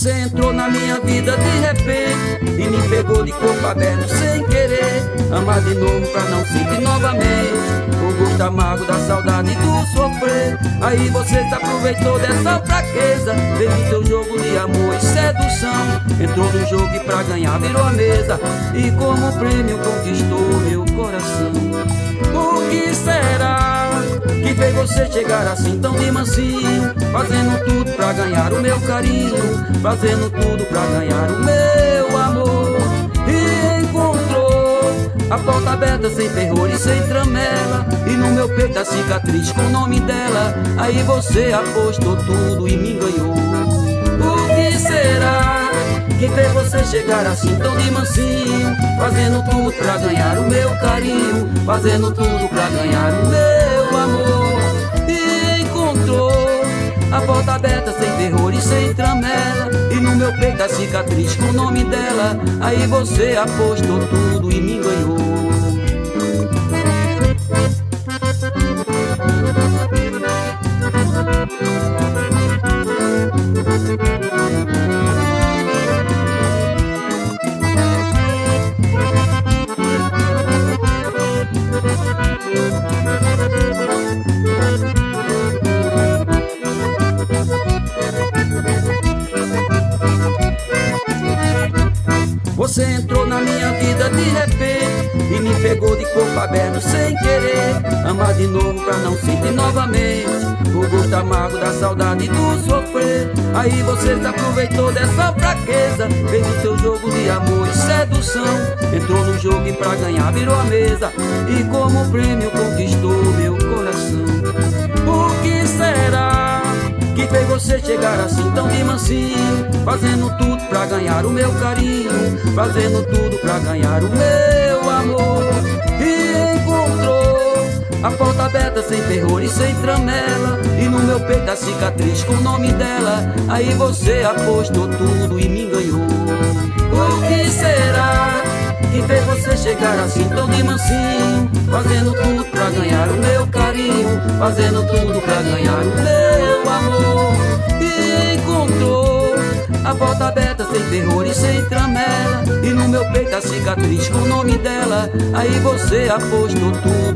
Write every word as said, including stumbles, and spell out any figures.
Você entrou na minha vida de repente e me pegou de corpo aberto sem querer. Amar de novo pra não sentir novamente o gosto amargo da saudade e do sofrer. Aí você se aproveitou dessa fraqueza, fez o seu jogo de amor e sedução. Entrou no jogo e pra ganhar virou a mesa e como prêmio conquistou meu coração. O que será que fez você chegar assim tão de mansinho, fazendo tudo pra ganhar o meu carinho, fazendo tudo pra ganhar o meu amor? E encontrou a porta aberta sem terror e sem tramela, e no meu peito a cicatriz com o nome dela. Aí você apostou tudo e me enganou. O que será que fez você chegar assim tão de mansinho, fazendo tudo pra ganhar o meu carinho, fazendo tudo pra ganhar o meu amor? E encontrou a porta aberta sem terror e sem tramela, e no meu peito a cicatriz com o nome dela. Aí você apostou tudo e me enganou. Você entrou na minha vida de repente e me pegou de corpo aberto sem querer. Amar de novo pra não sentir novamente o gosto amargo da saudade e do sofrer. Aí você se aproveitou dessa fraqueza, fez o seu jogo de amor e sedução. Entrou no jogo e pra ganhar virou a mesa e como prêmio conquistou meu coração. O que será que fez você chegar assim tão de mansinho, fazendo tudo pra ganhar o meu carinho, fazendo tudo pra ganhar o meu amor? E encontrou a porta aberta sem terror e sem tramela, e no meu peito a cicatriz com o nome dela. Aí você apostou tudo e me enganou. O que será que fez você chegar assim tão de mansinho, fazendo tudo pra ganhar o meu carinho, fazendo tudo pra ganhar o meu amor? E encontrou a porta aberta sem terror e sem tramela, e no meu peito a cicatriz com o nome dela. Aí você apostou tudo